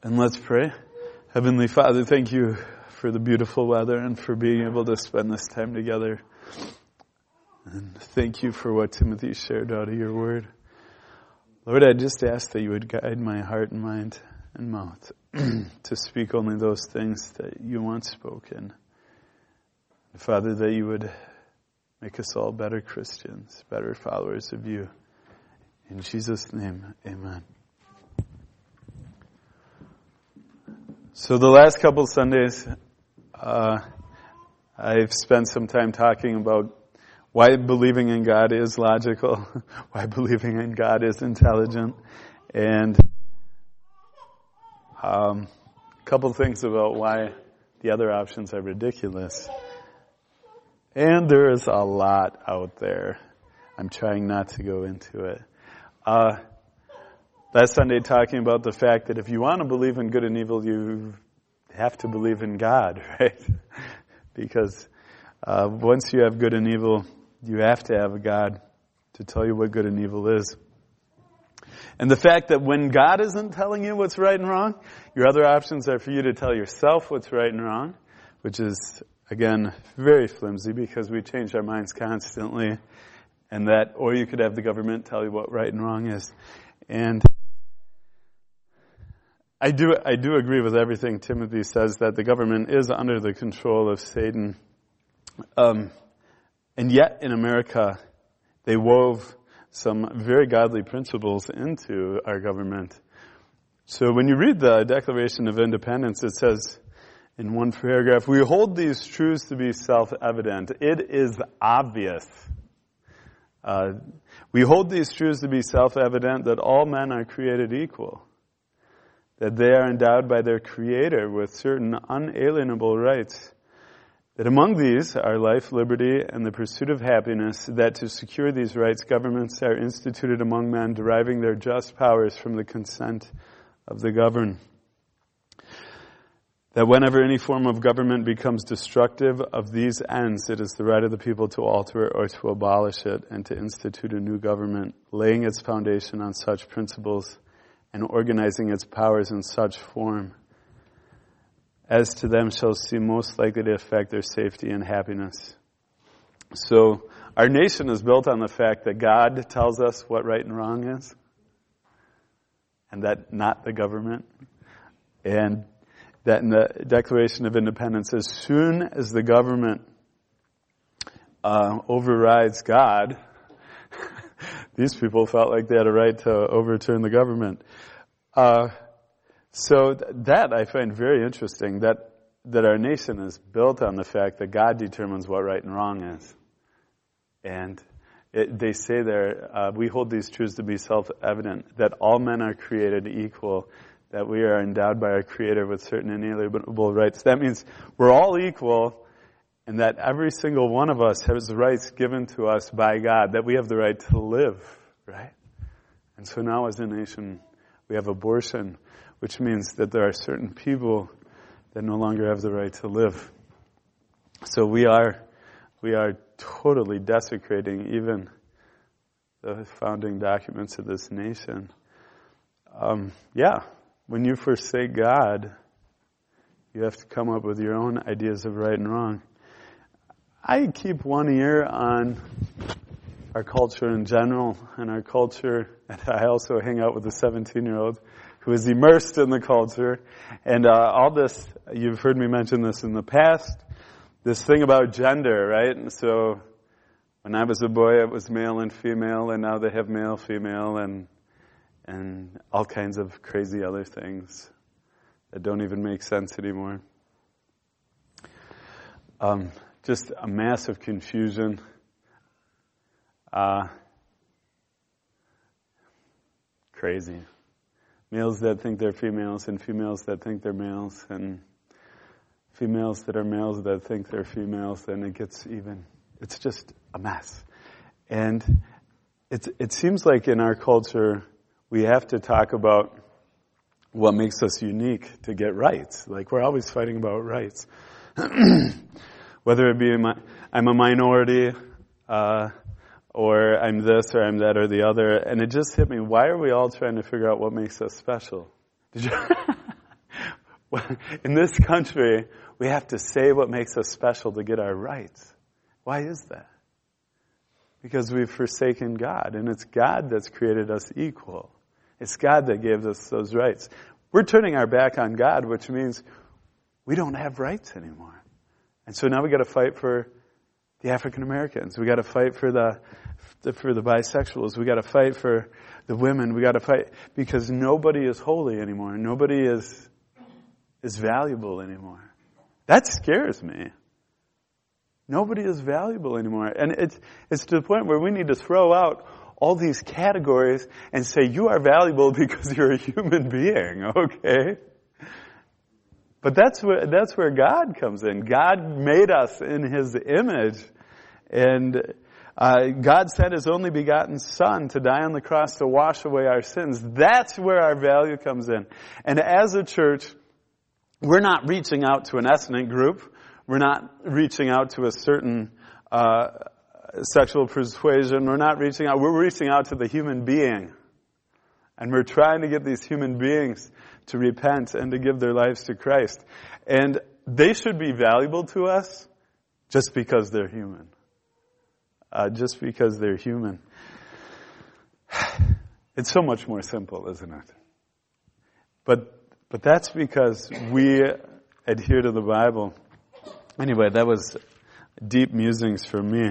And let's pray. Heavenly Father, thank you for the beautiful weather and for being able to spend this time together. And thank you for what Timothy shared out of your word. Lord, I just ask that you would guide my heart and mind and mouth to speak only those things that you want spoken. Father, that you would make us all better Christians, better followers of you. In Jesus' name, amen. So the last couple Sundays, I've spent some time talking about why believing in God is logical, why believing in God is intelligent, and a couple things about why the other options are ridiculous. And there is a lot out there. I'm trying not to go into it. Last Sunday talking about the fact that if you want to believe in good and evil, you have to believe in God, right? Because once you have good and evil, you have to have a God to tell you what good and evil is. And the fact that when God isn't telling you what's right and wrong, your other options are for you to tell yourself what's right and wrong, which is, again, very flimsy because we change our minds constantly. And that, or you could have the government tell you what right and wrong is. And I do agree with everything Timothy says, that the government is under the control of Satan. And yet in America, they wove some very godly principles into our government. So when you read the Declaration of Independence, it says in one paragraph, "We hold these truths to be self-evident. It is obvious. We hold these truths to be self-evident that all men are created equal, that they are endowed by their Creator with certain unalienable rights, that among these are life, liberty, and the pursuit of happiness, that to secure these rights, governments are instituted among men, deriving their just powers from the consent of the governed. That whenever any form of government becomes destructive of these ends, it is the right of the people to alter it or to abolish it and to institute a new government, laying its foundation on such principles and organizing its powers in such form as to them shall seem most likely to affect their safety and happiness." So our nation is built on the fact that God tells us what right and wrong is, and that not the government. And that in the Declaration of Independence, as soon as the government overrides God, these people felt like they had a right to overturn the government. So that I find very interesting, that our nation is built on the fact that God determines what right and wrong is. And they say there, we hold these truths to be self-evident, that all men are created equal, that we are endowed by our Creator with certain inalienable rights. That means we're all equal, and that every single one of us has rights given to us by God, that we have the right to live, right? And so now as a nation, we have abortion, which means that there are certain people that no longer have the right to live. So we are totally desecrating even the founding documents of this nation. When you forsake God, you have to come up with your own ideas of right and wrong. I keep one ear on our culture in general and our culture, and I also hang out with a 17-year-old who is immersed in the culture. And all this, you've heard me mention this in the past, this thing about gender, right? And so when I was a boy, it was male and female, and now they have male, female, and all kinds of crazy other things that don't even make sense anymore. Just a massive confusion. Crazy. Males that think they're females, and females that think they're males, and females that are males that think they're females, and it's just a mess. And it seems like in our culture, we have to talk about what makes us unique to get rights. Like, we're always fighting about rights. Whether it be I'm a minority, or I'm this, or I'm that, or the other. And it just hit me, why are we all trying to figure out what makes us special? Did you? In this country, we have to say what makes us special to get our rights. Why is that? Because we've forsaken God, and it's God that's created us equal. It's God that gave us those rights. We're turning our back on God, which means we don't have rights anymore. And so now we got to fight for the African Americans. We got to fight for the bisexuals. We got to fight for the women. We got to fight because nobody is holy anymore. Nobody is valuable anymore. That scares me. Nobody is valuable anymore. And it's to the point where we need to throw out all these categories and say, you are valuable because you're a human being, okay? But that's where God comes in. God made us in His image. And God sent His only begotten Son to die on the cross to wash away our sins. That's where our value comes in. And as a church, we're not reaching out to an ethnic group. We're not reaching out to a certain sexual persuasion. We're reaching out to the human being. And we're trying to get these human beings to repent and to give their lives to Christ. And they should be valuable to us just because they're human. Just because they're human. It's so much more simple, isn't it? But that's because we adhere to the Bible. Anyway, that was deep musings for me.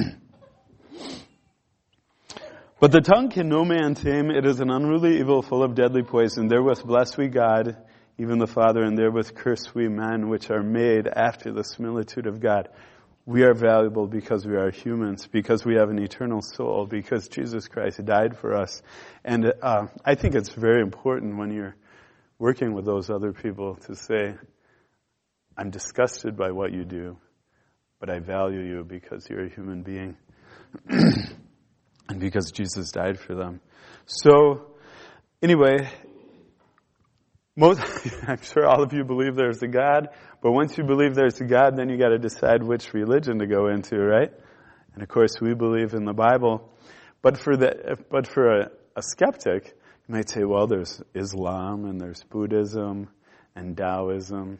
But the tongue can no man tame. It is an unruly evil full of deadly poison. Therewith bless we God, even the Father, and therewith curse we men, which are made after the similitude of God. We are valuable because we are humans, because we have an eternal soul, because Jesus Christ died for us. And I think it's very important when you're working with those other people to say, I'm disgusted by what you do, but I value you because you're a human being and because Jesus died for them. So, anyway, I'm sure all of you believe there's a God, but once you believe there's a God, then you got to decide which religion to go into, right? And of course, we believe in the Bible. But for a skeptic, you might say, well, there's Islam and there's Buddhism and Taoism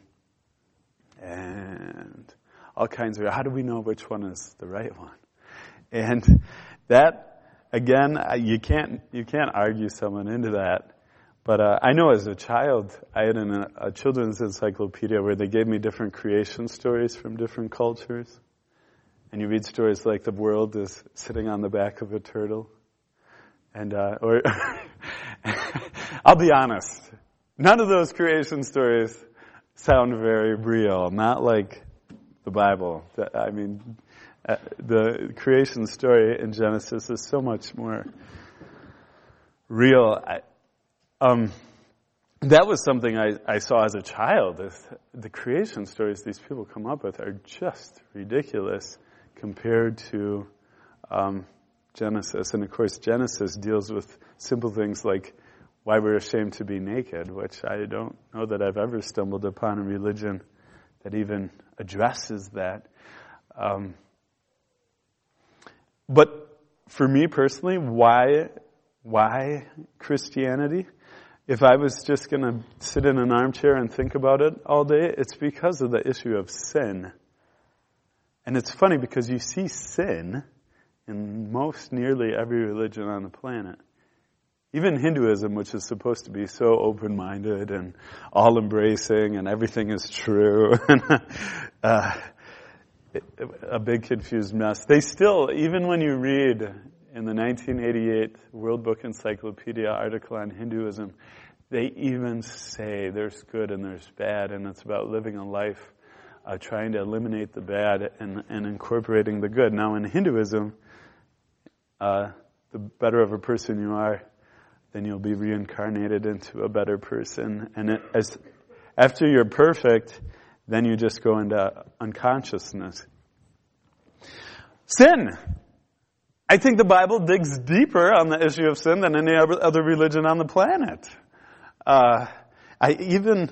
and all kinds of. How do we know which one is the right one? And that, again, you can't argue someone into that. But I know as a child, I had a children's encyclopedia where they gave me different creation stories from different cultures. And you read stories like the world is sitting on the back of a turtle. And, or, I'll be honest, none of those creation stories sound very real, not like the Bible. I mean, the creation story in Genesis is so much more real. That was something I saw as a child. The creation stories these people come up with are just ridiculous compared to Genesis. And of course, Genesis deals with simple things like why we're ashamed to be naked, which I don't know that I've ever stumbled upon a religion that even addresses that. But for me personally, why Christianity? If I was just going to sit in an armchair and think about it all day, it's because of the issue of sin. And it's funny because you see sin in most nearly every religion on the planet. Even Hinduism, which is supposed to be so open-minded and all-embracing and everything is true, a big confused mess. They still, even when you read in the 1988 World Book Encyclopedia article on Hinduism, they even say there's good and there's bad, and it's about living a life trying to eliminate the bad and incorporating the good. Now in Hinduism, the better of a person you are, then you'll be reincarnated into a better person. And after you're perfect, then you just go into unconsciousness. Sin! I think the Bible digs deeper on the issue of sin than any other religion on the planet. Even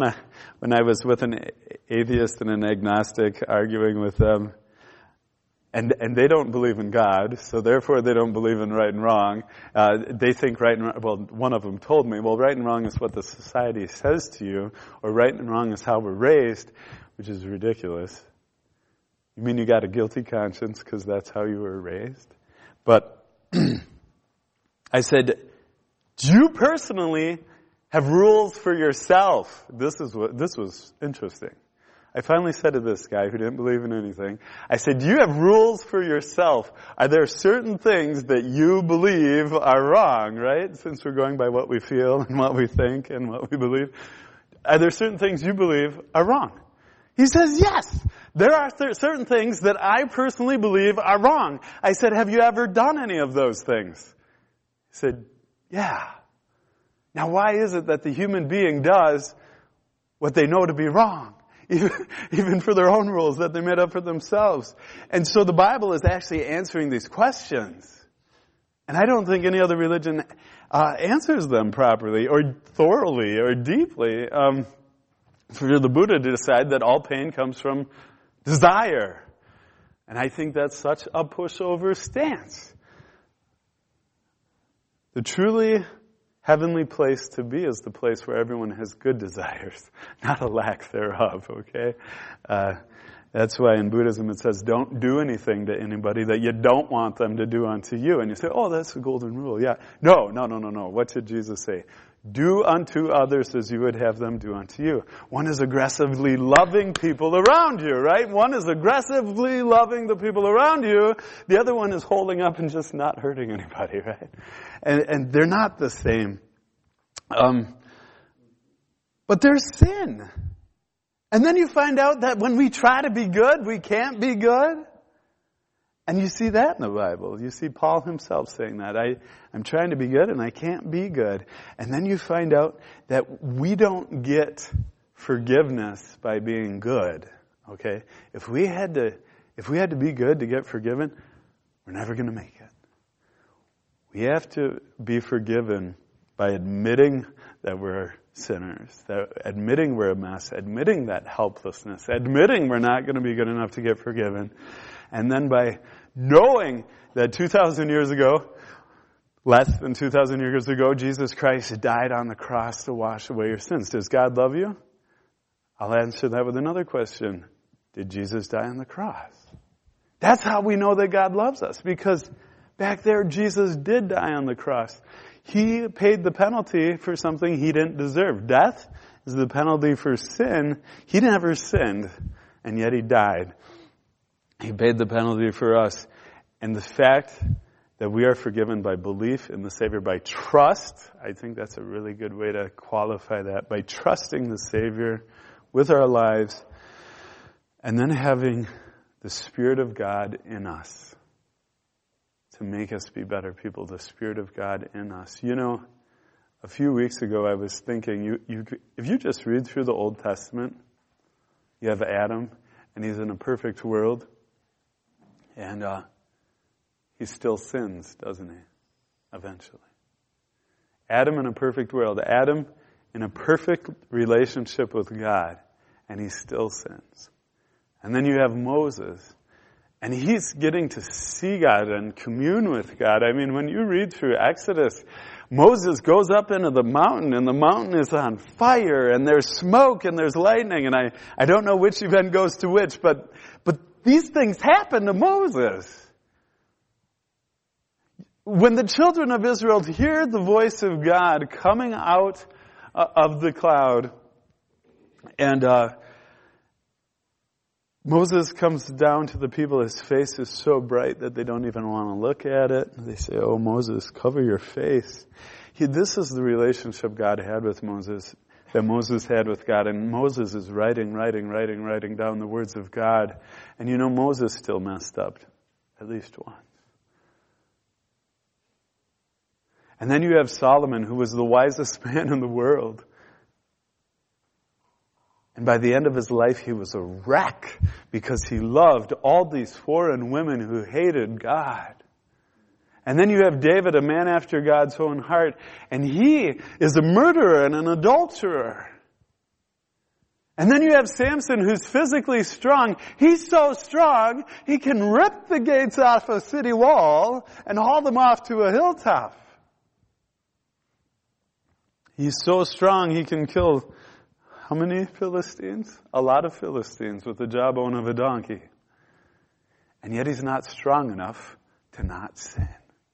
when I was with an atheist and an agnostic arguing with them, And they don't believe in God, so therefore they don't believe in right and wrong. They think right and wrong, well, one of them told me, well, right and wrong is what the society says to you, or right and wrong is how we're raised, which is ridiculous. You mean you got a guilty conscience because that's how you were raised? But I said, do you personally have rules for yourself? This was interesting. I finally said to this guy who didn't believe in anything, I said, do you have rules for yourself? Are there certain things that you believe are wrong, right? Since we're going by what we feel and what we think and what we believe. Are there certain things you believe are wrong? He says, yes. There are certain things that I personally believe are wrong. I said, have you ever done any of those things? He said, yeah. Now why is it that the human being does what they know to be wrong? Even for their own rules that they made up for themselves. And so the Bible is actually answering these questions. And I don't think any other religion answers them properly or thoroughly or deeply. For the Buddha to decide that all pain comes from desire. And I think that's such a pushover stance. The truly heavenly place to be is the place where everyone has good desires, not a lack thereof, okay? That's why in Buddhism it says, don't do anything to anybody that you don't want them to do unto you. And you say, oh, that's the golden rule, yeah. No. What did Jesus say? Do unto others as you would have them do unto you. One is aggressively loving people around you, right? One is aggressively loving the people around you. The other one is holding up and just not hurting anybody, right? And they're not the same. But there's sin. And then you find out that when we try to be good, we can't be good. And you see that in the Bible. You see Paul himself saying that. I'm trying to be good and I can't be good. And then you find out that we don't get forgiveness by being good. Okay? If we had to be good to get forgiven, we're never going to make it. We have to be forgiven by admitting that we're sinners, admitting we're a mess, admitting that helplessness, admitting we're not going to be good enough to get forgiven. And then by knowing that 2,000 years ago, less than 2,000 years ago, Jesus Christ died on the cross to wash away your sins. Does God love you? I'll answer that with another question. Did Jesus die on the cross? That's how we know that God loves us, because back there Jesus did die on the cross. He paid the penalty for something he didn't deserve. Death is the penalty for sin. He never sinned, and yet he died. He paid the penalty for us. And the fact that we are forgiven by belief in the Savior, by trust, I think that's a really good way to qualify that, by trusting the Savior with our lives, and then having the Spirit of God in us to make us be better people, the Spirit of God in us. You know, a few weeks ago I was thinking, if you just read through the Old Testament, you have Adam, and he's in a perfect world, and he still sins, doesn't he? Eventually. Adam in a perfect world. Adam in a perfect relationship with God, and he still sins. And then you have Moses, and he's getting to see God and commune with God. I mean, when you read through Exodus, Moses goes up into the mountain, and the mountain is on fire, and there's smoke, and there's lightning, and I don't know which event goes to which, but these things happen to Moses. When the children of Israel hear the voice of God coming out of the cloud, and Moses comes down to the people, his face is so bright that they don't even want to look at it. They say, oh, Moses, cover your face. This is the relationship God had with Moses, that Moses had with God. And Moses is writing down the words of God. And you know, Moses still messed up at least once. And then you have Solomon, who was the wisest man in the world. And by the end of his life, he was a wreck because he loved all these foreign women who hated God. And then you have David, a man after God's own heart, and he is a murderer and an adulterer. And then you have Samson, who's physically strong. He's so strong, he can rip the gates off a city wall and haul them off to a hilltop. He's so strong, he can kill how many Philistines? A lot of Philistines with the jawbone of a donkey. And yet he's not strong enough to not sin.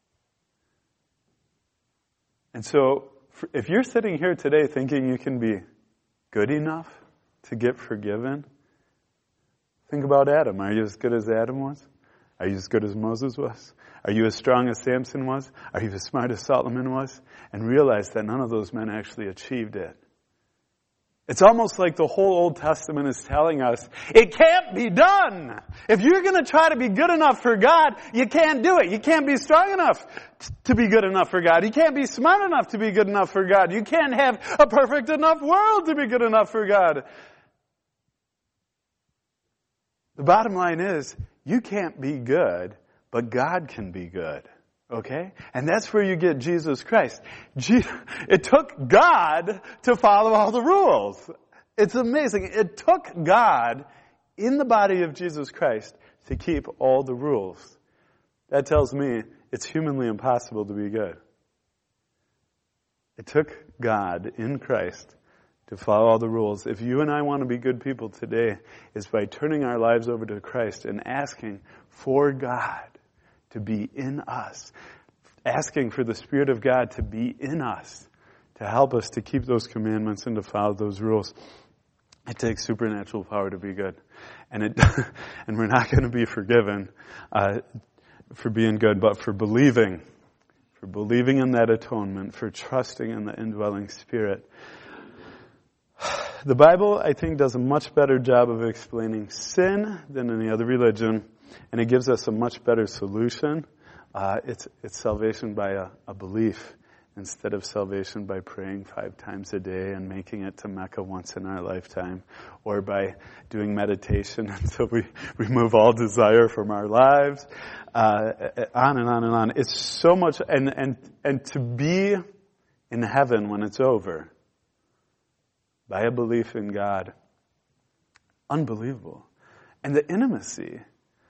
And so, if you're sitting here today thinking you can be good enough to get forgiven, think about Adam. Are you as good as Adam was? Are you as good as Moses was? Are you as strong as Samson was? Are you as smart as Solomon was? And realize that none of those men actually achieved it. It's almost like the whole Old Testament is telling us, it can't be done. If you're going to try to be good enough for God, you can't do it. You can't be strong enough to be good enough for God. You can't be smart enough to be good enough for God. You can't have a perfect enough world to be good enough for God. The bottom line is, you can't be good, but God can be good. Okay? And that's where you get Jesus Christ. It took God to follow all the rules. It's amazing. It took God in the body of Jesus Christ to keep all the rules. That tells me it's humanly impossible to be good. It took God in Christ to follow all the rules. If you and I want to be good people today, it's by turning our lives over to Christ and asking for God to be in us. Asking for the Spirit of God to be in us, to help us to keep those commandments and to follow those rules. It takes supernatural power to be good. And and we're not going to be forgiven for being good, but for believing in that atonement, for trusting in the indwelling Spirit. The Bible, I think, does a much better job of explaining sin than any other religion, and it gives us a much better solution. It's salvation by a belief instead of salvation by praying 5 times a day and making it to Mecca once in our lifetime, or by doing meditation until we remove all desire from our lives, on and on and on. It's so much, and to be in heaven when it's over by a belief in God, unbelievable. And the intimacy,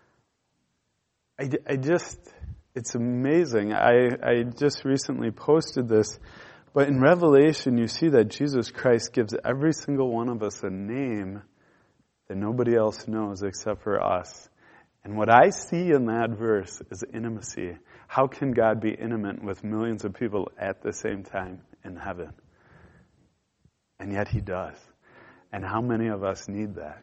it's amazing. I just recently posted this, but in Revelation you see that Jesus Christ gives every single one of us a name that nobody else knows except for us. And what I see in that verse is intimacy. How can God be intimate with millions of people at the same time in heaven? And yet He does. And how many of us need that?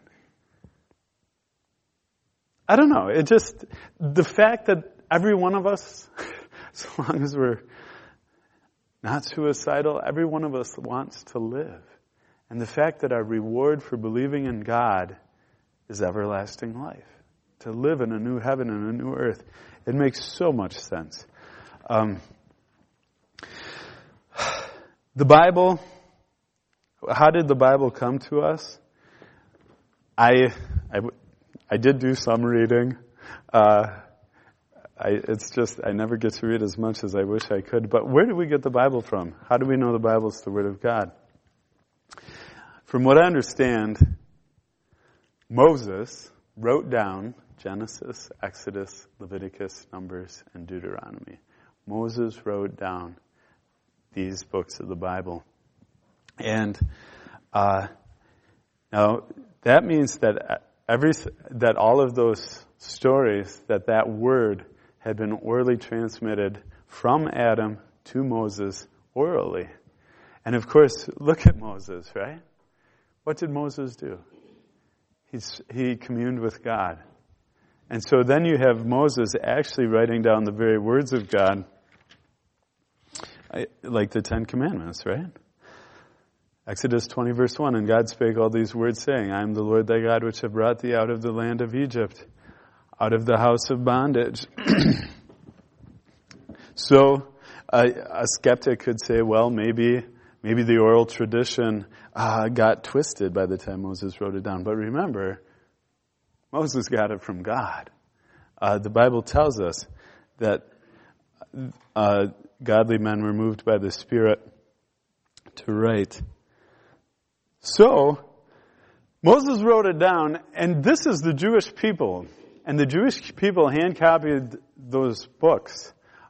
I don't know. The fact that every one of us, as long as we're not suicidal, every one of us wants to live. And the fact that our reward for believing in God is everlasting life. To live in a new heaven and a new earth. It makes so much sense. The Bible, how did the Bible come to us? I did do some reading. I never get to read as much as I wish I could. But where do we get the Bible from? How do we know the Bible is the Word of God? From what I understand, Moses wrote down Genesis, Exodus, Leviticus, Numbers, and Deuteronomy. Moses wrote down these books of the Bible. And now that means that that all of those stories, that word had been orally transmitted from Adam to Moses orally. And of course, look at Moses, right? What did Moses do? He communed with God. And so then you have Moses actually writing down the very words of God, like the 10 Commandments, right? Exodus 20 verse 1, and God spake all these words, saying, I am the Lord thy God, which have brought thee out of the land of Egypt, out of the house of bondage. So a skeptic could say, well, maybe the oral tradition got twisted by the time Moses wrote it down. But remember, Moses got it from God. The Bible tells us that godly men were moved by the Spirit to write. So, Moses wrote it down, and this is the Jewish people. And the Jewish people hand-copied those books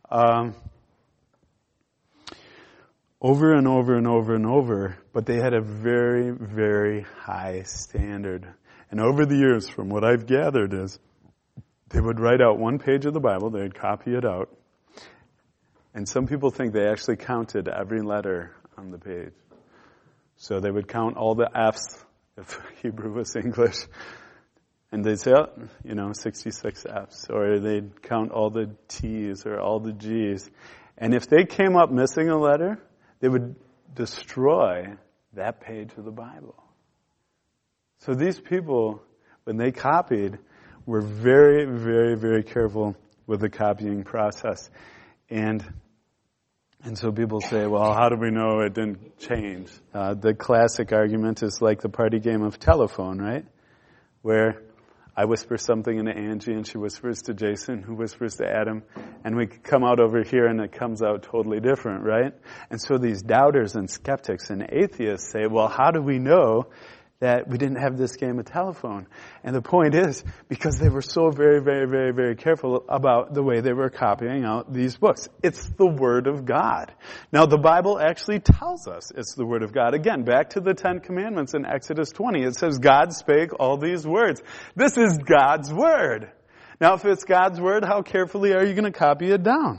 over and over and over and over, but they had a very, very high standard. And over the years, from what I've gathered, is they would write out one page of the Bible, they'd copy it out, and some people think they actually counted every letter on the page. So they would count all the F's, if Hebrew was English, and they'd say, 66 F's, or they'd count all the T's or all the G's. And if they came up missing a letter, they would destroy that page of the Bible. So these people, when they copied, were very, very, very careful with the copying process. And so people say, well, how do we know it didn't change? The classic argument is like the party game of telephone, right? Where I whisper something into Angie and she whispers to Jason, who whispers to Adam, and we come out over here and it comes out totally different, right? And so these doubters and skeptics and atheists say, well, how do we know that we didn't have this game of telephone? And the point is, because they were so very, very, very, very careful about the way they were copying out these books. It's the Word of God. Now, the Bible actually tells us it's the Word of God. Again, back to the 10 Commandments in Exodus 20. It says, God spake all these words. This is God's Word. Now, if it's God's Word, how carefully are you going to copy it down?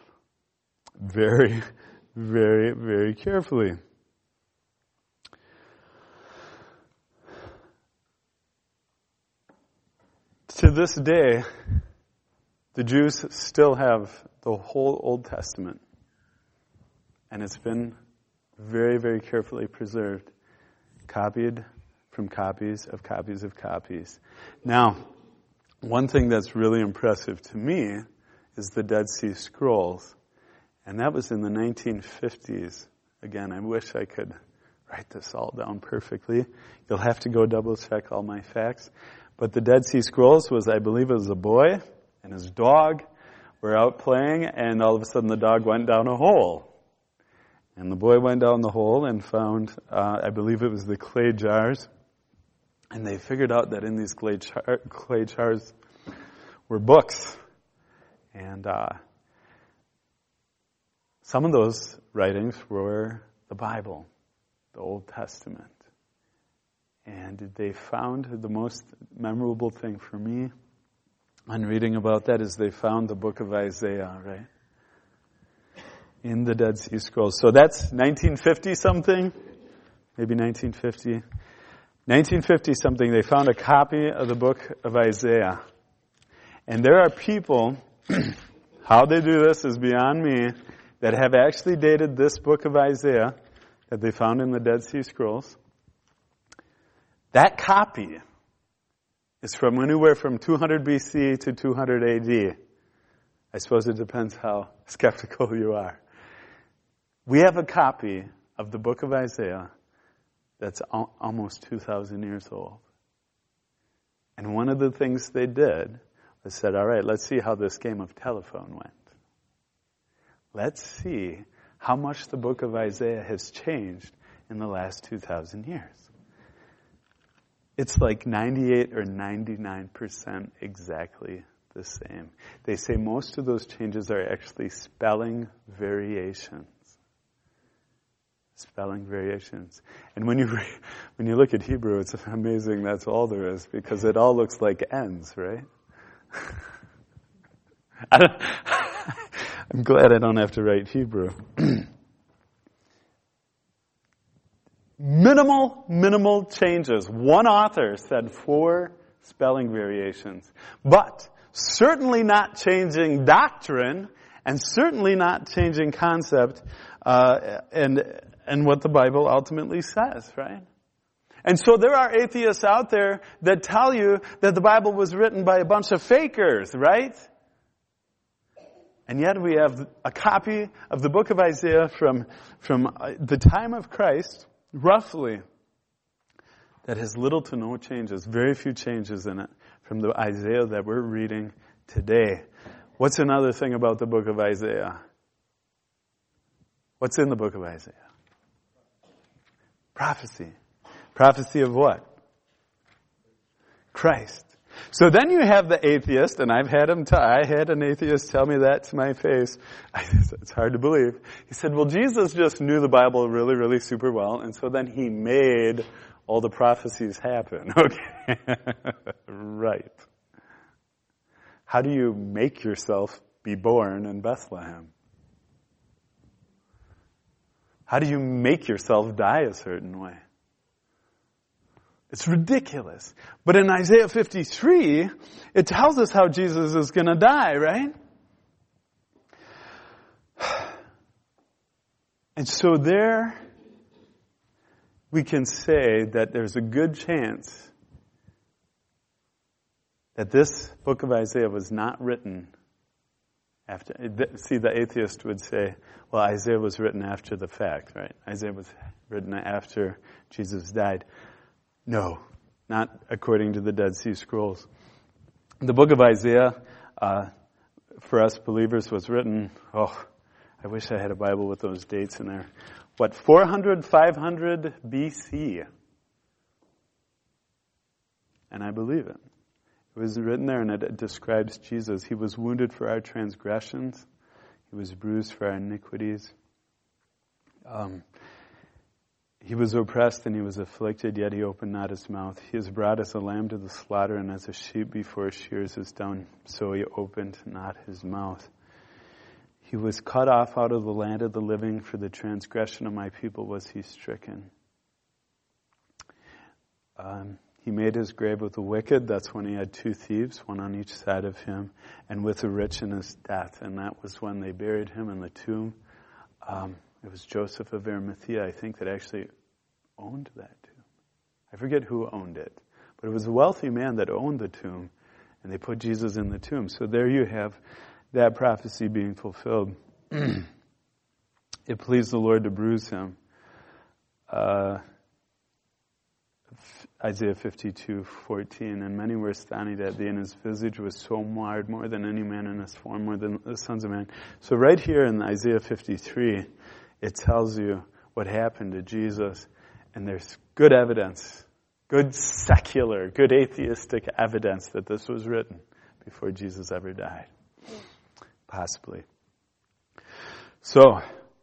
Very, very, very carefully. To this day, the Jews still have the whole Old Testament. And it's been very, very carefully preserved, copied from copies of copies of copies. Now, one thing that's really impressive to me is the Dead Sea Scrolls. And that was in the 1950s. Again, I wish I could write this all down perfectly. You'll have to go double check all my facts. But the Dead Sea Scrolls was, I believe it was a boy and his dog were out playing, and all of a sudden the dog went down a hole. And the boy went down the hole and found, I believe it was the clay jars. And they figured out that in these clay jars were books. And some of those writings were the Bible, the Old Testament. And they found the most memorable thing for me on reading about that is they found the book of Isaiah, right? In the Dead Sea Scrolls. So that's 1950 something, maybe 1950. 1950 something, they found a copy of the book of Isaiah. And there are people, how they do this is beyond me, that have actually dated this book of Isaiah that they found in the Dead Sea Scrolls. That copy is from anywhere from 200 BC to 200 AD. I suppose it depends how skeptical you are. We have a copy of the book of Isaiah that's almost 2,000 years old. And one of the things they did was said, all right, let's see how this game of telephone went. Let's see how much the book of Isaiah has changed in the last 2,000 years. It's like 98 or 99% exactly the same. They say most of those changes are actually spelling variations. Spelling variations. And when you look at Hebrew, it's amazing that's all there is, because it all looks like N's, right? I'm glad I don't have to write Hebrew. Minimal changes. One author said 4 spelling variations. But certainly not changing doctrine, and certainly not changing concept, and what the Bible ultimately says, right? And so there are atheists out there that tell you that the Bible was written by a bunch of fakers, right? And yet we have a copy of the book of Isaiah from the time of Christ, roughly, that has little to no changes, very few changes in it from the Isaiah that we're reading today. What's another thing about the book of Isaiah? What's in the book of Isaiah? Prophecy. Prophecy of what? Christ. So then you have the atheist, and I had an atheist tell me that to my face. It's hard to believe. He said, well, Jesus just knew the Bible really, really super well, and so then he made all the prophecies happen. Okay. Right. How do you make yourself be born in Bethlehem? How do you make yourself die a certain way? It's ridiculous. But in Isaiah 53, it tells us how Jesus is going to die, right? And so there we can say that there's a good chance that this book of Isaiah was not written after. See, the atheist would say, well, Isaiah was written after the fact, right? Isaiah was written after Jesus died. No, not according to the Dead Sea Scrolls. The book of Isaiah, for us believers, was written, I wish I had a Bible with those dates in there. 400, 500 BC. And I believe it. It was written there, and it describes Jesus. He was wounded for our transgressions. He was bruised for our iniquities. He was oppressed and he was afflicted, yet he opened not his mouth. He is brought as a lamb to the slaughter, and as a sheep before shears is dumb, so he opened not his mouth. He was cut off out of the land of the living. For the transgression of my people was he stricken. He made his grave with the wicked. That's when he had 2 thieves, one on each side of him, and with the rich in his death. And that was when they buried him in the tomb. It was Joseph of Arimathea, I think, that actually owned that tomb. I forget who owned it. But it was a wealthy man that owned the tomb, and they put Jesus in the tomb. So there you have that prophecy being fulfilled. It pleased the Lord to bruise him. Isaiah 52:14, and many were astonished at thee, and his visage was so marred, more than any man in his form, more than the sons of man. So right here in Isaiah 53, it tells you what happened to Jesus, and there's good evidence, good secular, good atheistic evidence that this was written before Jesus ever died. Possibly. So,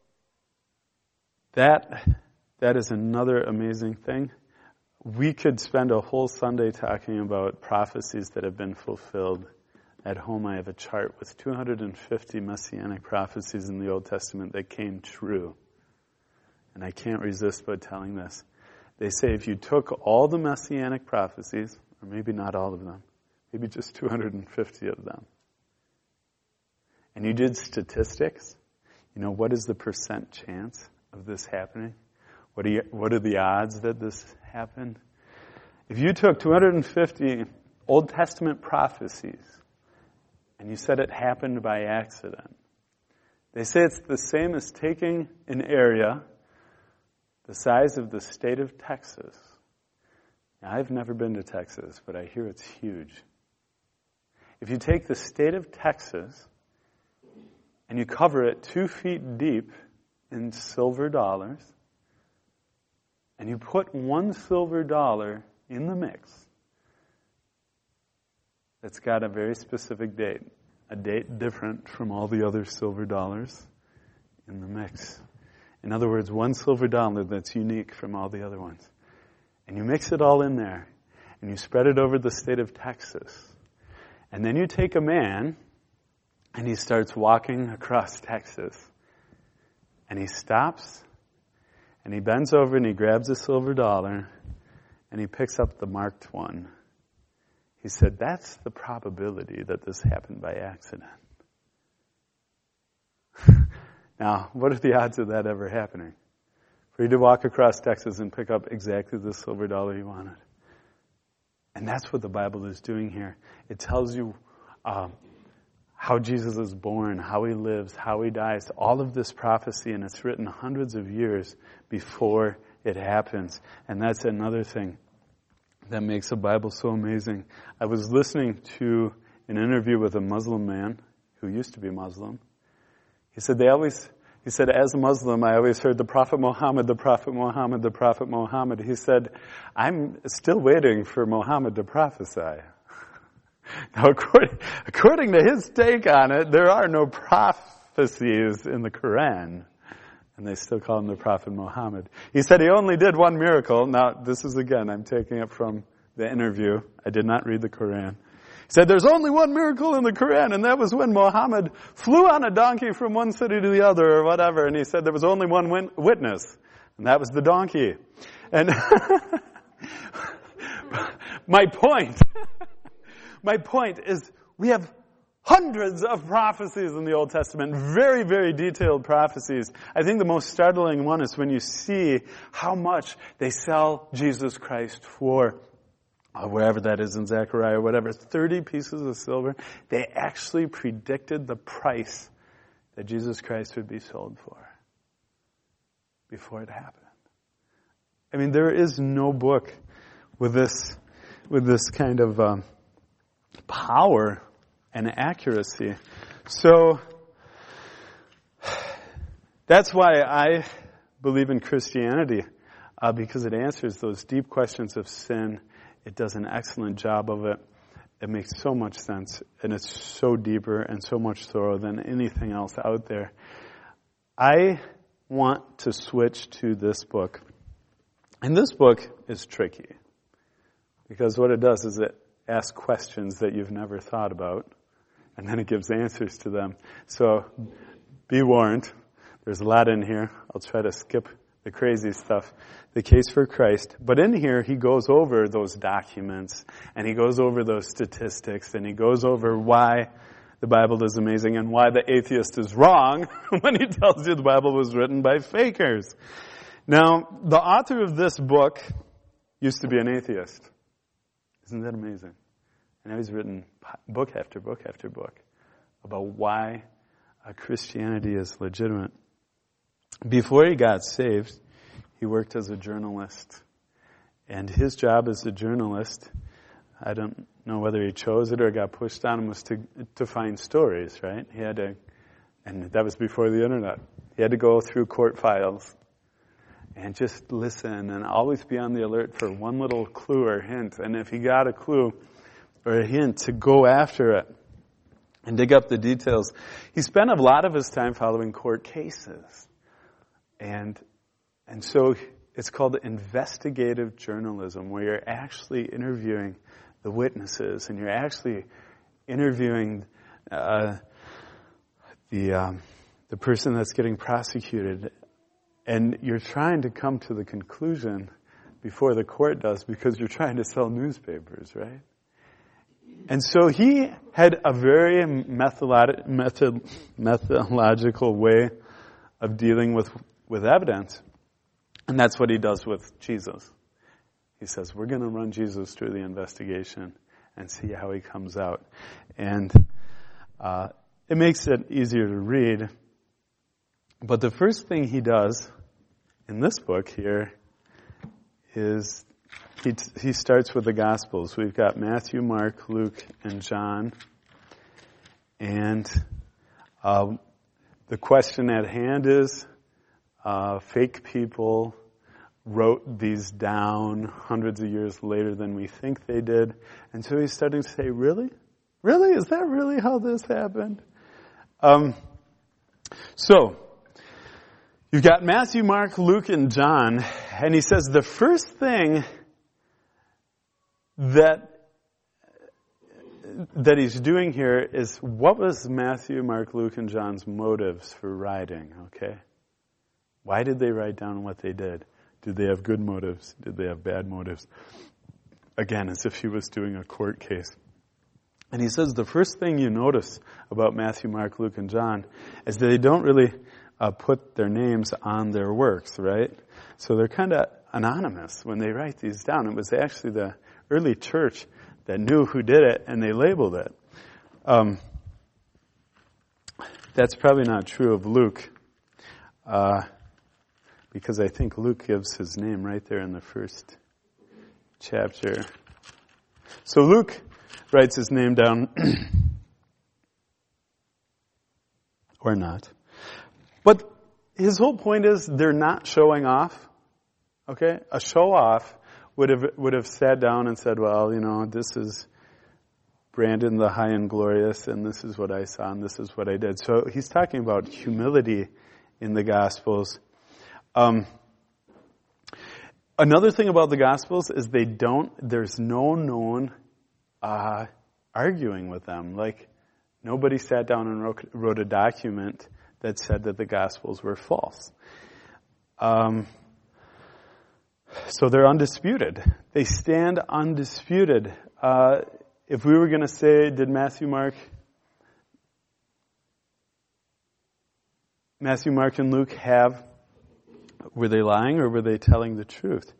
that is another amazing thing. We could spend a whole Sunday talking about prophecies that have been fulfilled. At home I have a chart with 250 messianic prophecies in the Old Testament that came true. And I can't resist but telling this. They say if you took all the messianic prophecies, or maybe not all of them, maybe just 250 of them, and you did statistics, what is the % chance of this happening? What are the odds that this happened? If you took 250 Old Testament prophecies and you said it happened by accident, they say it's the same as taking an area the size of the state of Texas. Now, I've never been to Texas, but I hear it's huge. If you take the state of Texas and you cover it 2 feet deep in silver dollars, and you put one silver dollar in the mix that's got a very specific date, a date different from all the other silver dollars in the mix. In other words, one silver dollar that's unique from all the other ones. And you mix it all in there, and you spread it over the state of Texas. And then you take a man, and he starts walking across Texas. And he stops, and he bends over and he grabs a silver dollar and he picks up the marked one. He said, that's the probability that this happened by accident. Now, what are the odds of that ever happening? For you to walk across Texas and pick up exactly the silver dollar you wanted. And that's what the Bible is doing here. It tells you how Jesus is born, how he lives, how he dies, all of this prophecy, and it's written hundreds of years before it happens. And that's another thing that makes the Bible so amazing. I was listening to an interview with a Muslim man who used to be Muslim. He said they always He said, as a Muslim, I always heard the Prophet Muhammad, the Prophet Muhammad, the Prophet Muhammad. He said, I'm still waiting for Muhammad to prophesy. Now, according to his take on it, there are no prophecies in the Quran. And they still call him the Prophet Muhammad. He said he only did one miracle. Now, this is again, I'm taking it from the interview. I did not read the Quran. He said there's only one miracle in the Quran, and that was when Muhammad flew on a donkey from one city to the other or whatever. And he said there was only one witness, and that was the donkey. And my point is we have hundreds of prophecies in the Old Testament, very, very detailed prophecies. I think the most startling one is when you see how much they sell Jesus Christ for, wherever that is in Zechariah, whatever, 30 pieces of silver. They actually predicted the price that Jesus Christ would be sold for before it happened. I mean, there is no book with this kind of power and accuracy. So that's why I believe in Christianity, because it answers those deep questions of sin. It does an excellent job of it. It makes so much sense, and it's so deeper and so much thorough than anything else out there. I want to switch to this book. And this book is tricky, because what it does is it asks questions that you've never thought about, and then it gives answers to them. So be warned. There's a lot in here. I'll try to skip the crazy stuff. The Case for Christ. But in here, he goes over those documents, and he goes over those statistics, and he goes over why the Bible is amazing and why the atheist is wrong when he tells you the Bible was written by fakers. Now, the author of this book used to be an atheist. Isn't that amazing? And he's written book after book after book about why Christianity is legitimate. Before he got saved, he worked as a journalist. And his job as a journalist, I don't know whether he chose it or got pushed on him, was to find stories, right? He had to, and that was before the internet. He had to go through court files and just listen and always be on the alert for one little clue or hint. And if he got a clue or a hint, to go after it and dig up the details. He spent a lot of his time following court cases. And so it's called investigative journalism, where you're actually interviewing the witnesses and you're actually interviewing the person that's getting prosecuted. And you're trying to come to the conclusion before the court does, because you're trying to sell newspapers, right? And so he had a very methodological way of dealing with evidence. And that's what he does with Jesus. He says, we're going to run Jesus through the investigation and see how he comes out. And it makes it easier to read. But the first thing he does in this book here is he starts with the Gospels. We've got Matthew, Mark, Luke, and John. And the question at hand is, fake people wrote these down hundreds of years later than we think they did. And so he's starting to say, really? Really? Is that really how this happened? So, you've got Matthew, Mark, Luke, and John. And he says the first thing that he's doing here is, what was Matthew, Mark, Luke, and John's motives for writing, okay? Why did they write down what they did? Did they have good motives? Did they have bad motives? Again, as if he was doing a court case. And he says the first thing you notice about Matthew, Mark, Luke, and John is that they don't really put their names on their works, right? So they're kind of anonymous when they write these down. It was actually the early church that knew who did it, and they labeled it. That's probably not true of Luke, because I think Luke gives his name right there in the first chapter. So Luke writes his name down, or not. But his whole point is they're not showing off. Okay? A show off would have sat down and said, well, this is Brandon the high and glorious, and this is what I saw, and this is what I did. So he's talking about humility in the Gospels. Another thing about the Gospels is there's no known arguing with them. Like, nobody sat down and wrote a document that said that the Gospels were false. So they're undisputed. They stand undisputed. If we were going to say, did Matthew, Mark, and Luke were they lying or were they telling the truth?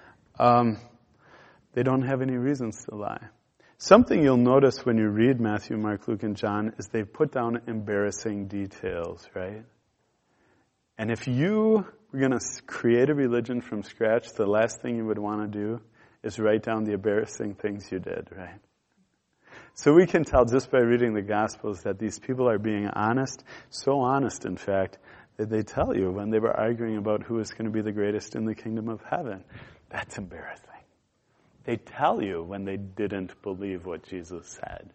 They don't have any reasons to lie. Something you'll notice when you read Matthew, Mark, Luke, and John is they put down embarrassing details, right? And if you were going to create a religion from scratch, the last thing you would want to do is write down the embarrassing things you did, right? So we can tell just by reading the Gospels that these people are being honest, so honest, in fact, that they tell you when they were arguing about who is going to be the greatest in the kingdom of heaven. That's embarrassing. They tell you when they didn't believe what Jesus said.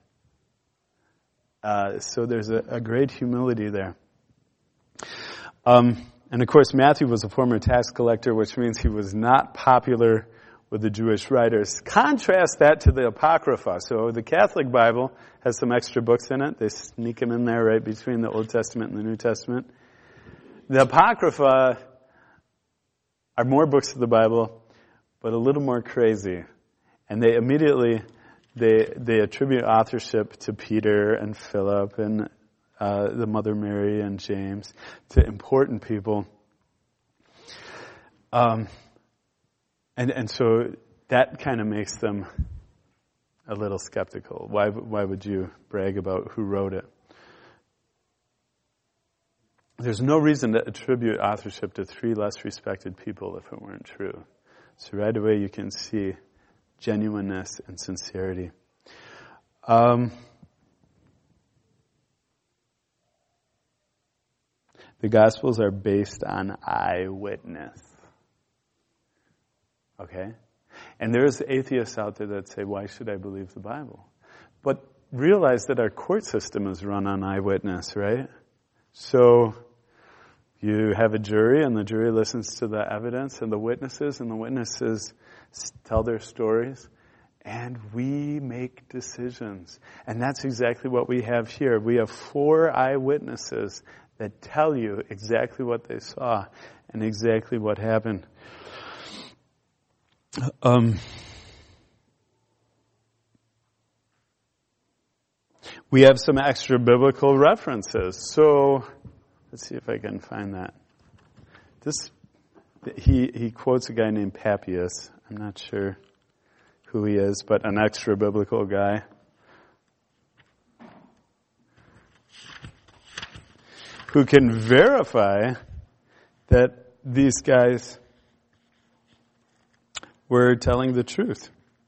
So there's a great humility there. And of course, Matthew was a former tax collector, which means he was not popular with the Jewish writers. Contrast that to the Apocrypha. So the Catholic Bible has some extra books in it. They sneak them in there right between the Old Testament and the New Testament. The Apocrypha are more books of the Bible, but a little more crazy. And they immediately, they attribute authorship to Peter and Philip and the Mother Mary and James, to important people. And so that kind of makes them a little skeptical. Why would you brag about who wrote it? There's no reason to attribute authorship to 3 less respected people if it weren't true. So right away you can see genuineness and sincerity. The Gospels are based on eyewitness. Okay? And there's atheists out there that say, why should I believe the Bible? But realize that our court system is run on eyewitness, right? So you have a jury, and the jury listens to the evidence and the witnesses tell their stories, and we make decisions. And that's exactly what we have here. We have 4 eyewitnesses that tell you exactly what they saw and exactly what happened. We have some extra biblical references. So let's see if I can find that. He quotes a guy named Papias. I'm not sure who he is, but an extra biblical guy. Who can verify that these guys were telling the truth.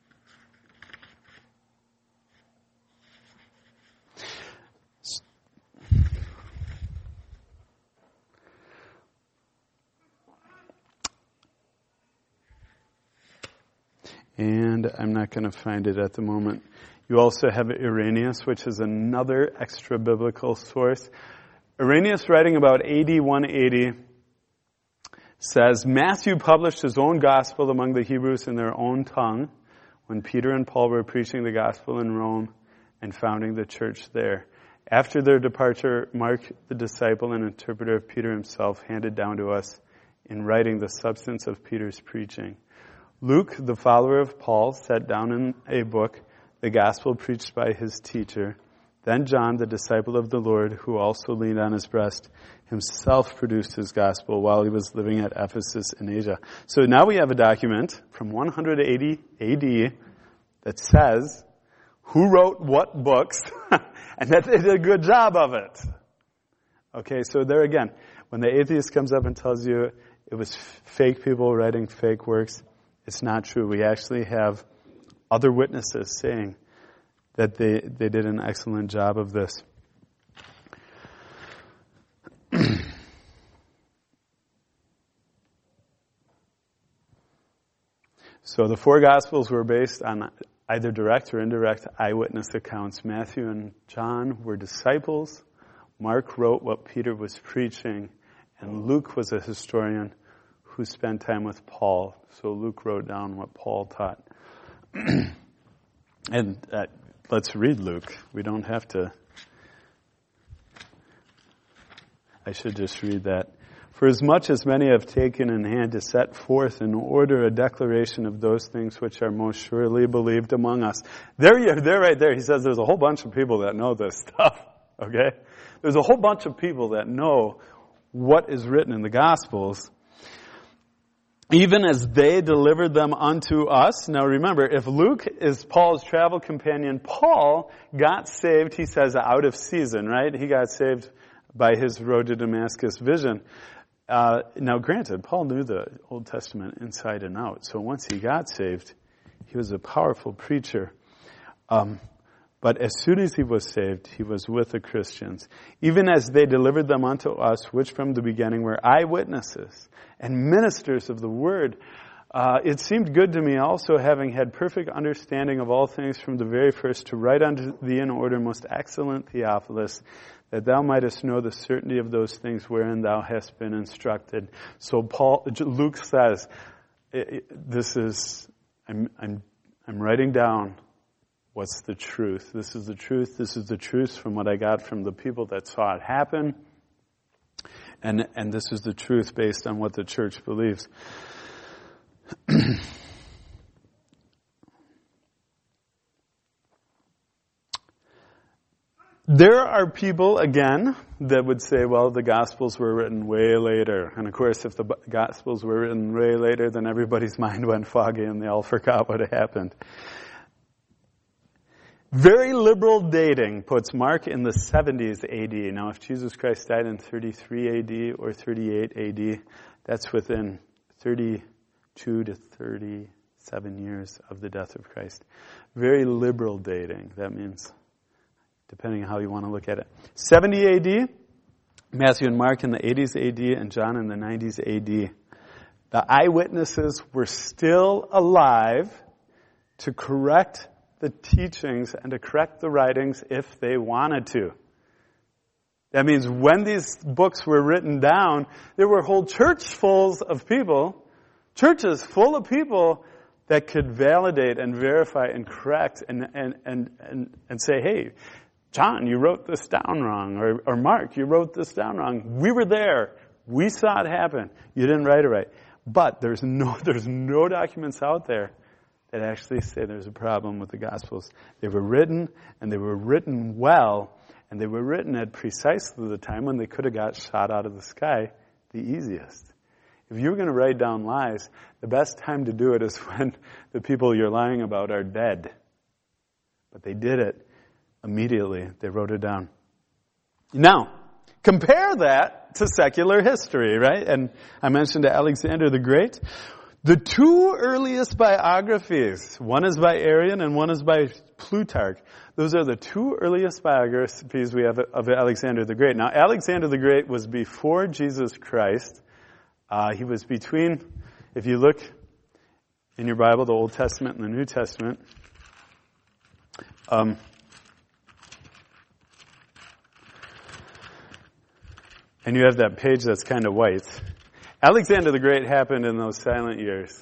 And I'm not going to find it at the moment. You also have Irenaeus, which is another extra biblical source. Irenaeus, writing about AD 180, says, Matthew published his own gospel among the Hebrews in their own tongue when Peter and Paul were preaching the gospel in Rome and founding the church there. After their departure, Mark, the disciple and interpreter of Peter himself, handed down to us in writing the substance of Peter's preaching. Luke, the follower of Paul, set down in a book the gospel preached by his teacher. Then John, the disciple of the Lord, who also leaned on his breast, himself produced his gospel while he was living at Ephesus in Asia. So now we have a document from 180 AD that says who wrote what books, and that they did a good job of it. Okay, so there again, when the atheist comes up and tells you it was fake people writing fake works, it's not true. We actually have other witnesses saying that they did an excellent job of this. So the four Gospels were based on either direct or indirect eyewitness accounts. Matthew and John were disciples. Mark wrote what Peter was preaching. And Luke was a historian who spent time with Paul. So Luke wrote down what Paul taught. And let's read Luke. We don't have to. I should just read that. For as much as many have taken in hand to set forth in order a declaration of those things which are most surely believed among us. There right there. He says there's a whole bunch of people that know this stuff. Okay? There's a whole bunch of people that know what is written in the Gospels. Even as they delivered them unto us. Now remember, if Luke is Paul's travel companion, Paul got saved, he says, out of season, right? He got saved by his road to Damascus vision. Now granted, Paul knew the Old Testament inside and out. So once he got saved, he was a powerful preacher. But as soon as he was saved, he was with the Christians. Even as they delivered them unto us, which from the beginning were eyewitnesses and ministers of the word. It seemed good to me also, having had perfect understanding of all things from the very first, to write unto thee in order, most excellent Theophilus, that thou mightest know the certainty of those things wherein thou hast been instructed. So Luke says, I'm writing down what's the truth. This is the truth. This is the truth from what I got from the people that saw it happen. And this is the truth based on what the church believes. There are people, again, that would say, well, the Gospels were written way later. And of course, if the Gospels were written way later, then everybody's mind went foggy and they all forgot what had happened. Very liberal dating puts Mark in the 70s AD. Now, if Jesus Christ died in 33 AD or 38 AD, that's within 32 to 37 years of the death of Christ. Very liberal dating. That means, depending on how you want to look at it. 70 AD, Matthew and Mark in the 80s AD, and John in the 90s AD. The eyewitnesses were still alive to correct the teachings and to correct the writings if they wanted to. That means when these books were written down, there were whole churches of people that could validate and verify and correct and say, hey, John, you wrote this down wrong, or Mark, you wrote this down wrong. We were there. We saw it happen. You didn't write it right. But there's no documents out there that actually say there's a problem with the Gospels. They were written, and they were written well, and they were written at precisely the time when they could have got shot out of the sky the easiest. If you're going to write down lies, the best time to do it is when the people you're lying about are dead. But they did it immediately. They wrote it down. Now, compare that to secular history, right? And I mentioned Alexander the Great. The two earliest biographies, one is by Arrian and one is by Plutarch. Those are the two earliest biographies we have of Alexander the Great. Now, Alexander the Great was before Jesus Christ. He was between, if you look in your Bible, the Old Testament and the New Testament, and you have that page that's kind of white. Alexander the Great happened in those silent years.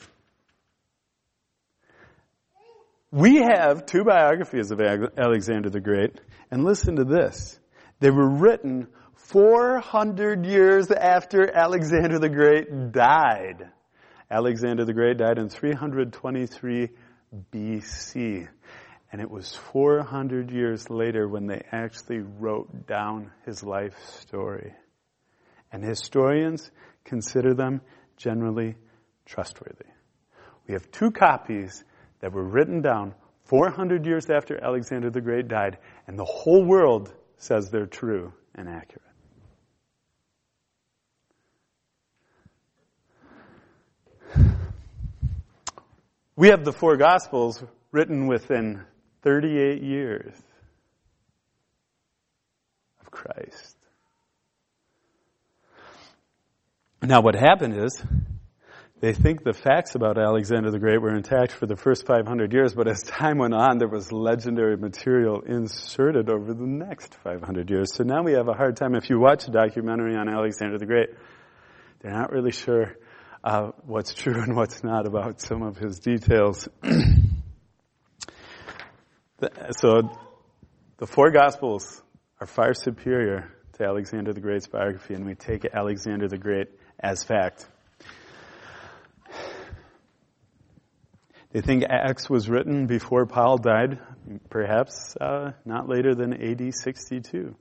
We have two biographies of Alexander the Great, and listen to this. They were written 400 years after Alexander the Great died. Alexander the Great died in 323 BC. And it was 400 years later when they actually wrote down his life story. And historians consider them generally trustworthy. We have two copies that were written down 400 years after Alexander the Great died, and the whole world says they're true and accurate. We have the four Gospels written within 38 years of Christ. Now what happened is, They think the facts about Alexander the Great were intact for the first 500 years, but as time went on, there was legendary material inserted over the next 500 years. So now we have a hard time. If you watch a documentary on Alexander the Great, they're not really sure what's true and what's not about some of his details. So the four Gospels are far superior to Alexander the Great's biography, and we take Alexander the Great as fact. They think Acts was written before Paul died, perhaps not later than AD 62.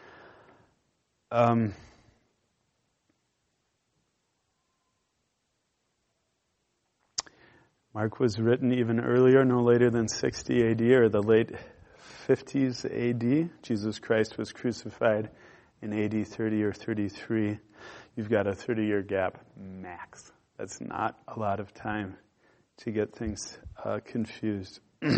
Mark was written even earlier, no later than 60 AD or the late 50s AD. Jesus Christ was crucified in AD 30 or 33. You've got a 30-year gap max. That's not a lot of time to get things confused.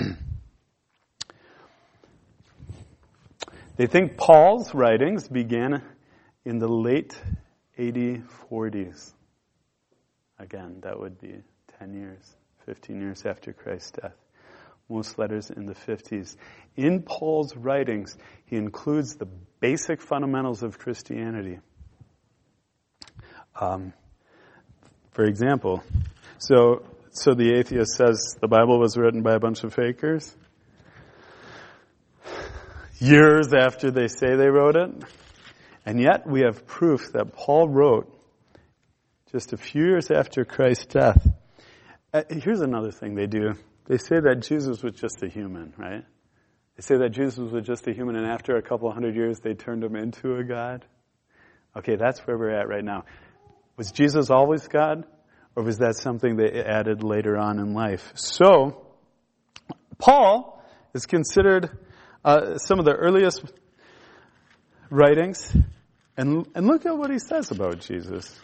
They think Paul's writings began in the late AD 40s. Again, that would be 10 years, 15 years after Christ's death. Most letters in the 50s. In Paul's writings, he includes the basic fundamentals of Christianity. For example, so the atheist says the Bible was written by a bunch of fakers years after they say they wrote it. And yet we have proof that Paul wrote just a few years after Christ's death. Here's another thing they do. They say that Jesus was just a human, right? They say that Jesus was just a human, and after a couple hundred years they turned him into a God. Okay, that's where we're at right now. Was Jesus always God? Or was that something they added later on in life? So, Paul is considered some of the earliest writings. And look at what he says about Jesus.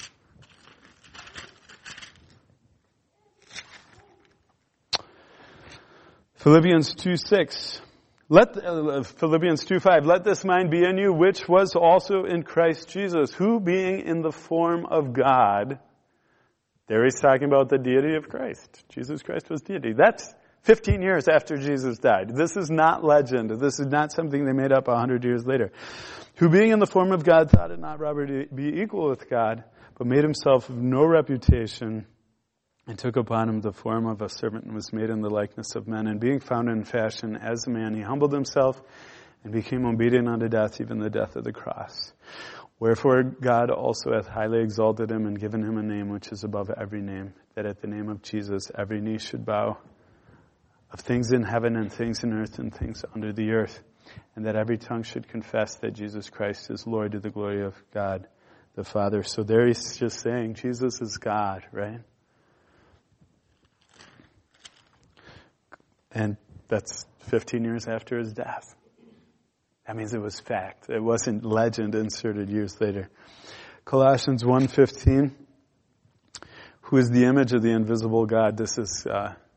Philippians 2:6. Philippians 2:5. Let this mind be in you, which was also in Christ Jesus, who being in the form of God. There he's talking about the deity of Christ. Jesus Christ was deity. That's 15 years after Jesus died. This is not legend. This is not something they made up 100 years later. Who being in the form of God thought it not robbery to be equal with God, but made himself of no reputation, and took upon him the form of a servant, and was made in the likeness of men. And being found in fashion as a man, he humbled himself and became obedient unto death, even the death of the cross. Wherefore God also hath highly exalted him and given him a name which is above every name, that at the name of Jesus every knee should bow, of things in heaven and things in earth and things under the earth, and that every tongue should confess that Jesus Christ is Lord, to the glory of God the Father. So there he's just saying Jesus is God, right? And that's 15 years after his death. That means it was fact. It wasn't legend inserted years later. Colossians 1:15, who is the image of the invisible God. This is,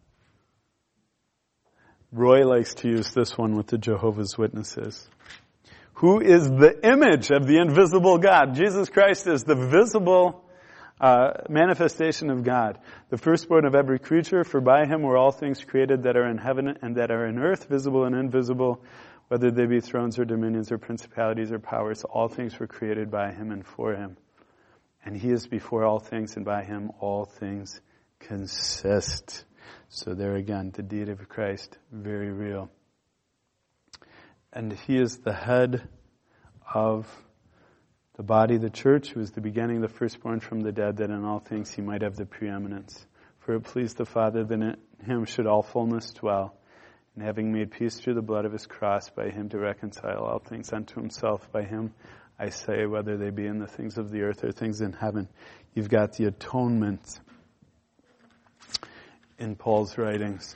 Roy likes to use this one with the Jehovah's Witnesses. Who is the image of the invisible God? Jesus Christ is the visible manifestation of God, the firstborn of every creature, for by him were all things created that are in heaven and that are in earth, visible and invisible, whether they be thrones or dominions or principalities or powers. All things were created by him and for him. And he is before all things, and by him all things consist. So there again, the deity of Christ, very real. And he is the head of the body, the church, who is the beginning, the firstborn from the dead, that in all things he might have the preeminence. For it pleased the Father that in him should all fullness dwell, and having made peace through the blood of his cross, by him to reconcile all things unto himself. By him, I say, whether they be in the things of the earth or things in heaven. You've got the atonement in Paul's writings.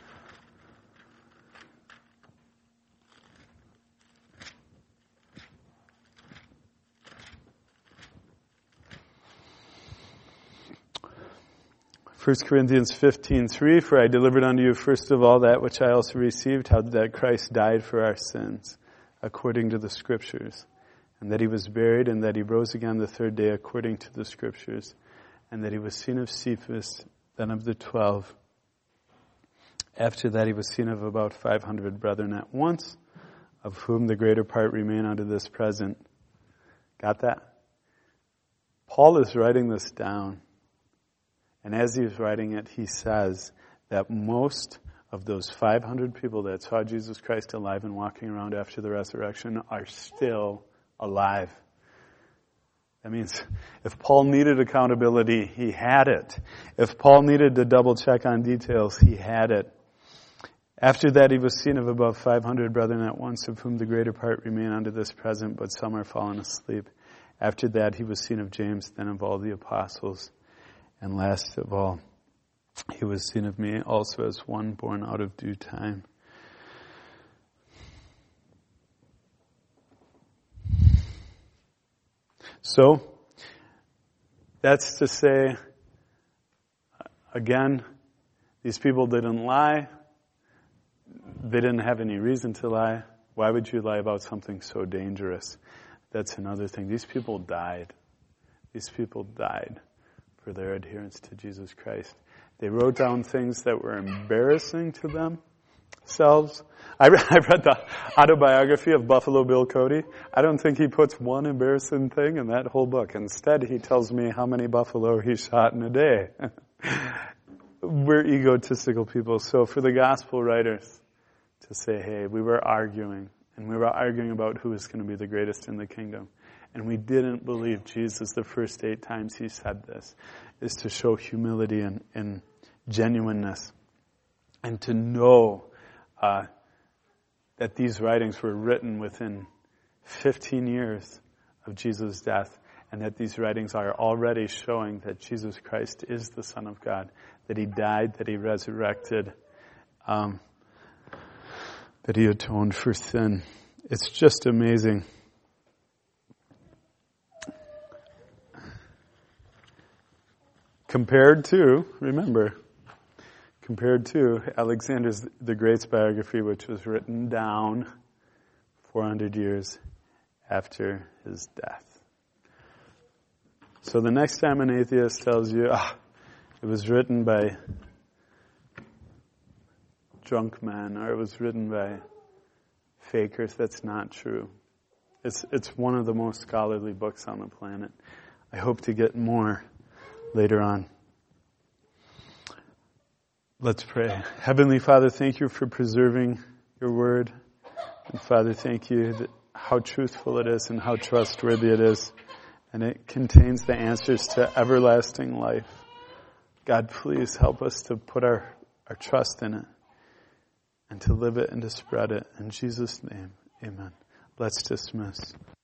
First Corinthians 15:3, for I delivered unto you first of all that which I also received, how that Christ died for our sins, according to the Scriptures, and that he was buried, and that he rose again the third day, according to the Scriptures, and that he was seen of Cephas, then of the 12. After that he was seen of about 500 brethren at once, of whom the greater part remain unto this present. Got that? Paul is writing this down. And as he's writing it, he says that most of those 500 people that saw Jesus Christ alive and walking around after the resurrection are still alive. That means if Paul needed accountability, he had it. If Paul needed to double check on details, he had it. After that he was seen of above 500 brethren at once, of whom the greater part remain unto this present, but some are fallen asleep. After that he was seen of James, then of all the apostles. And last of all, he was seen of me also as one born out of due time. So, that's to say, again, these people didn't lie. They didn't have any reason to lie. Why would you lie about something so dangerous? That's another thing. These people died. These people died for their adherence to Jesus Christ. They wrote down things that were embarrassing to themselves. I read the autobiography of Buffalo Bill Cody. I don't think he puts one embarrassing thing in that whole book. Instead, he tells me how many buffalo he shot in a day. We're egotistical people. So for the gospel writers to say, hey, we were arguing, and we were arguing about who is going to be the greatest in the kingdom, and we didn't believe Jesus the first 8 times he said this, is to show humility and genuineness, and to know that these writings were written within 15 years of Jesus' death, and that these writings are already showing that Jesus Christ is the Son of God, that he died, that he resurrected, that he atoned for sin. It's just amazing. Compared to Alexander the Great's biography, which was written down 400 years after his death. So the next time an atheist tells you, it was written by drunk men, or it was written by fakers, that's not true. It's one of the most scholarly books on the planet. I hope to get more later on. Let's pray. Heavenly Father, thank you for preserving your word. And Father, thank you that how truthful it is and how trustworthy it is. And it contains the answers to everlasting life. God, please help us to put our trust in it and to live it and to spread it. In Jesus' name, amen. Let's dismiss.